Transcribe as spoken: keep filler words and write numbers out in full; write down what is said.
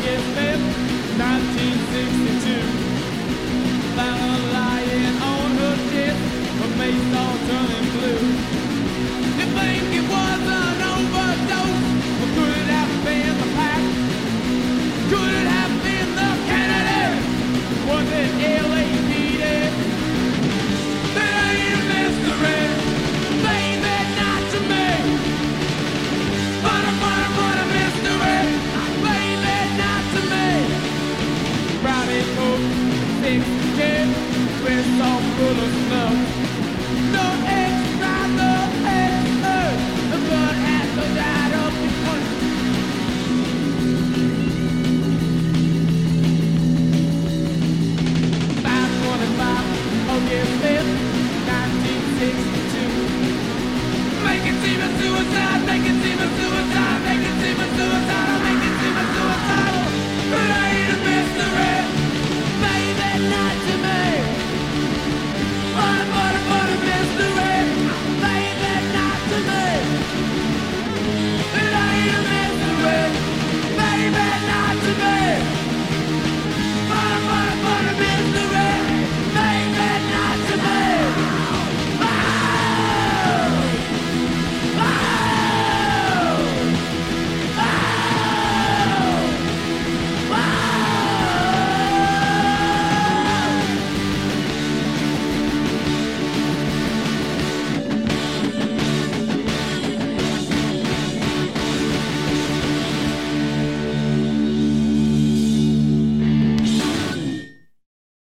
August fifth, nineteen sixty-two. Found her lying on her chest, her face all turning blue. You think it was an overdose, or could it have been the pack? Could it have been the Kennedy? Was it L A P D? There ain't a mystery, baby, not to me. But a but a but a mystery, baby, not to me. Private coat, six kid, wrist all full of snuff. No extra, no extra. The blood has to die up in front. five twenty-five, August fifth, nineteen sixty.